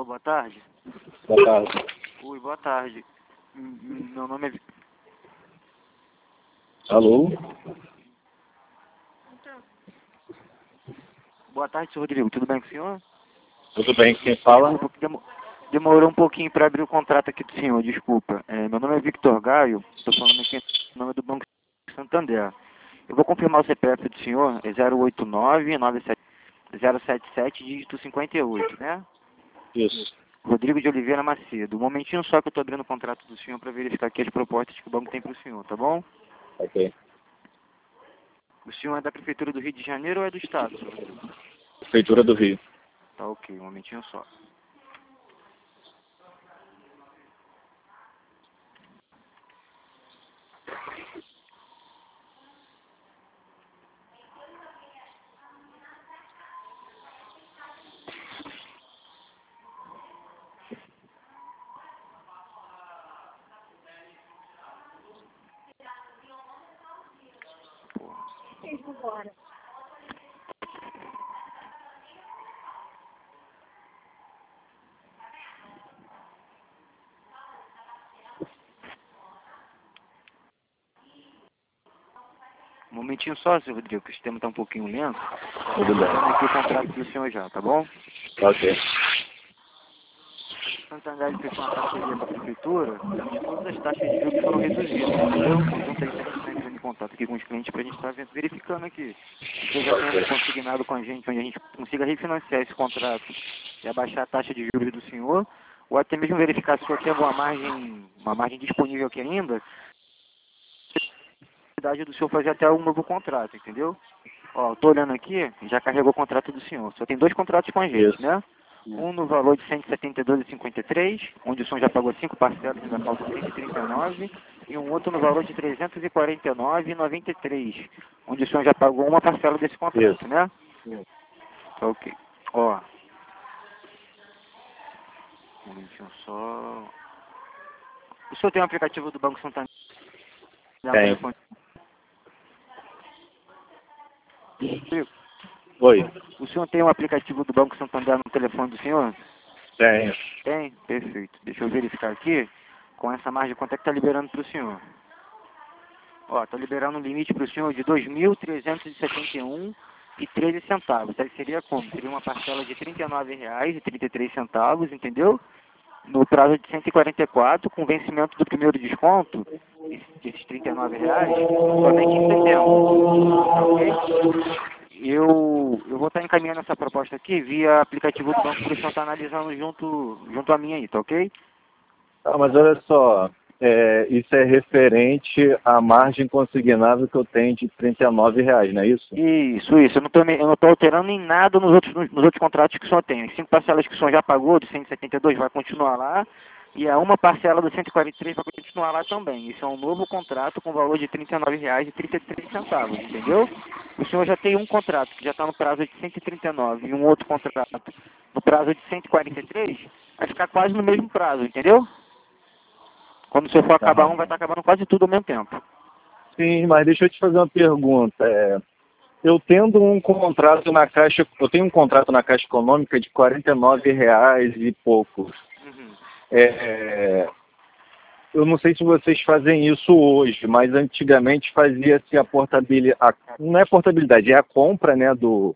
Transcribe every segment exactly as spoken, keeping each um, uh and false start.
boa tarde. Boa tarde. Oi, boa tarde. M- m- Meu nome é... Vi- Alô? Boa tarde, senhor Rodrigo. Tudo bem com o senhor? Tudo bem? Quem fala? Desculpa, que demo- demorou um pouquinho para abrir o contrato aqui do senhor, desculpa. É, meu nome é Victor Gaio, estou falando aqui em nome do Banco Santander. Eu vou confirmar o C P F do senhor, é zero oito nove nove sete zero sete sete, dígito cinquenta e oito, né? Isso. Rodrigo de Oliveira Macedo. Um momentinho só que eu estou abrindo o contrato do senhor para verificar aqui as propostas que o banco tem para o senhor, tá bom? Ok. O senhor é da Prefeitura do Rio de Janeiro ou é do Estado, senhor Rodrigo? Prefeitura do Rio. Tá ok, um momentinho só. Um momentinho só, senhor Rodrigo, que o sistema está um pouquinho lento. Tudo bem. Vou aqui o contrato do senhor já, tá bom? Ok. Santander fechou uma parceria com a Prefeitura e todas as taxas de juros foram reduzidas, entendeu? Então tá aí que a gente está entrando em contato aqui com os clientes para a gente estar verificando aqui. Você já tem um consignado com a gente, onde a gente consiga refinanciar esse contrato e abaixar a taxa de juros do senhor, ou até mesmo verificar se o senhor tem alguma margem, uma margem disponível aqui ainda, possibilidade do senhor fazer até um novo contrato, entendeu? Ó, eu tô olhando aqui, já carregou o contrato do senhor. Só tem dois contratos com a gente, Isso. né? Um no valor de cento e setenta e dois vírgula cinquenta e três, onde o senhor já pagou cinco parcelas e ainda falta cento e trinta e nove, e um outro no valor de trezentos e quarenta e nove vírgula noventa e três, onde o senhor já pagou uma parcela desse contrato, Isso. né? Tá ok. Ó, um momentinho só. O senhor tem um aplicativo do Banco Santander no Tem. telefone? Oi. O senhor tem um aplicativo do Banco Santander no telefone do senhor? Tenho. Tem? Perfeito. Deixa eu verificar aqui com essa margem quanto é que está liberando para o senhor. Ó, está liberando um limite para o senhor de dois mil trezentos e setenta e um e treze centavos. Aí seria como? Seria uma parcela de trinta e nove reais e trinta e três centavos, entendeu? No prazo de cento e quarenta e quatro, com vencimento do primeiro desconto, desses trinta e nove reais, somente em setembro. Tá ok? Eu, eu vou estar encaminhando essa proposta aqui via aplicativo do banco para o senhor estar analisando junto, junto a mim aí, tá ok? Ah, mas olha só, é, isso é referente à margem consignável que eu tenho de trinta e nove reais, não é isso? Isso, isso. Eu não estou eu não tô alterando em nada nos outros, nos, nos outros contratos que o senhor tem. As cinco parcelas que o senhor já pagou, do cento e setenta e dois, vai continuar lá. E a uma parcela do cento e quarenta e três vai continuar lá também. Isso é um novo contrato com valor de trinta e nove reais e trinta e três centavos, entendeu? O senhor já tem um contrato que já está no prazo de cento e trinta e nove e um outro contrato no prazo de cento e quarenta e três, vai ficar quase no mesmo prazo, entendeu? Quando o senhor for acabar Aham. um, vai estar acabando quase tudo ao mesmo tempo. Sim, mas deixa eu te fazer uma pergunta. É, eu tendo um contrato na Caixa, eu tenho um contrato na Caixa Econômica de quarenta e nove reais e pouco. Uhum. É, eu não sei se vocês fazem isso hoje, mas antigamente fazia-se a portabilidade, não é portabilidade, é a compra, né, do,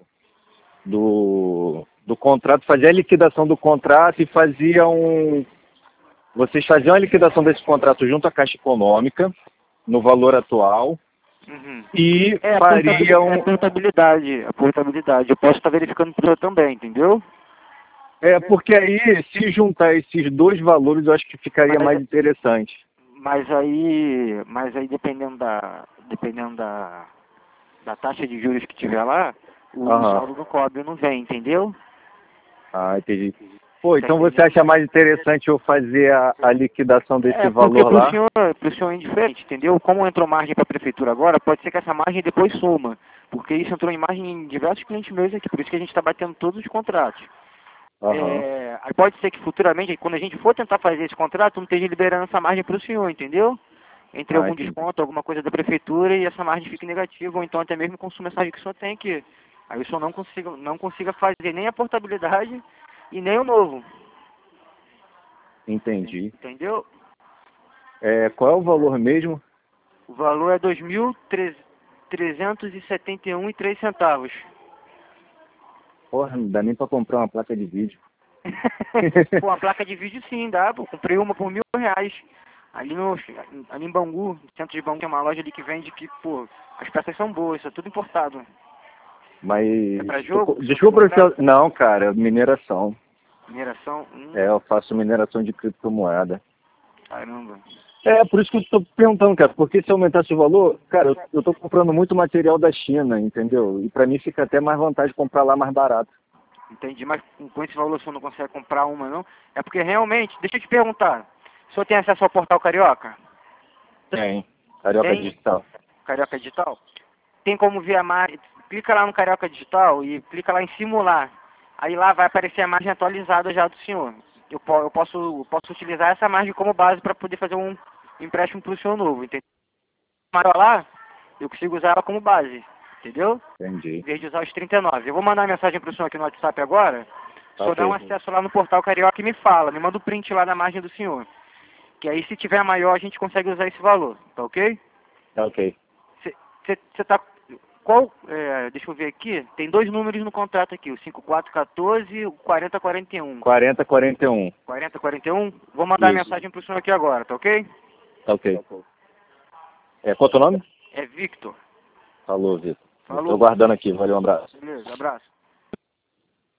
do, do contrato, fazia a liquidação do contrato e fazia um, vocês faziam a liquidação desse contrato junto à Caixa Econômica, no valor atual, Uhum. e É a portabilidade, é a fariam, portabilidade, a portabilidade. Eu posso estar verificando para o também, entendeu? é porque aí, se juntar esses dois valores, eu acho que ficaria mais Mas, interessante. mas aí, mas aí dependendo da, dependendo da, da taxa de juros que tiver lá, o, o Aham. saldo do cobre não vem, entendeu? Ah, entendi. Pô, Tá então você entendendo? acha mais interessante eu fazer a, a liquidação desse É, porque valor para o lá? senhor, pro senhor é indiferente, entendeu? Como entrou margem para a prefeitura agora, pode ser que essa margem depois suma. Porque isso entrou em margem em diversos clientes meus aqui, por isso que a gente está batendo todos os contratos. Aham. É, aí pode ser que futuramente, quando a gente for tentar fazer esse contrato, não esteja liberando essa margem para o senhor, entendeu? Entre Ah, algum entendi. desconto, alguma coisa da prefeitura e essa margem fique negativa, ou então até mesmo consuma essa margem que o senhor tem aqui. Aí o senhor não consiga, não consiga fazer nem a portabilidade e nem o novo. Entendi. Entendeu? É, qual é o valor mesmo? O valor é dois mil trezentos e setenta e um e três centavos. Porra, não dá nem pra comprar uma placa de vídeo. Pô, a placa de vídeo sim, dá, pô. Comprei uma por mil reais. Ali, no, ali em Bangu, no centro de Bangu, que é uma loja ali que vende que, pô, as peças são boas, isso é tudo importado. Mas... É pra jogo? Desculpa, professor. Não, cara, mineração. Mineração? Hum, É, eu faço mineração de criptomoeda. caramba. É, por isso que eu tô perguntando, cara, porque se aumentasse o valor, cara, eu, eu tô comprando muito material da China, entendeu? E pra mim fica até mais vantagem comprar lá mais barato. Entendi, mas com esse valor o senhor não consegue comprar uma, não? É porque realmente, deixa eu te perguntar, o senhor tem acesso ao portal Carioca? Tem. Carioca Tem? Digital. Carioca Digital? Tem como ver a margem, clica lá no Carioca Digital e clica lá em simular. Aí lá vai aparecer a margem atualizada já do senhor. Eu, po eu posso, eu posso utilizar essa margem como base para poder fazer um empréstimo para o senhor novo, entendeu? Maior lá, eu consigo usar ela como base, entendeu? Entendi. Em vez de usar os trinta e nove. Eu vou mandar uma mensagem para o senhor aqui no WhatsApp agora. O senhor Ok. dá um acesso lá no portal Carioca e me fala, me manda o print lá da margem do senhor. Que aí se tiver maior a gente consegue usar esse valor, tá ok? Tá ok. Você tá... Qual... É, deixa eu ver aqui. Tem dois números no contrato aqui. O cinco quatro um quatro e o quarenta quarenta e um. quarenta quarenta e um. quarenta quarenta e um? Vou mandar a Isso. mensagem pro senhor aqui agora, tá ok? Tá ok. É, qual é o teu nome? É Victor. Falou, Vitor. Falou. Tô guardando aqui. Valeu, um abraço. Beleza, abraço.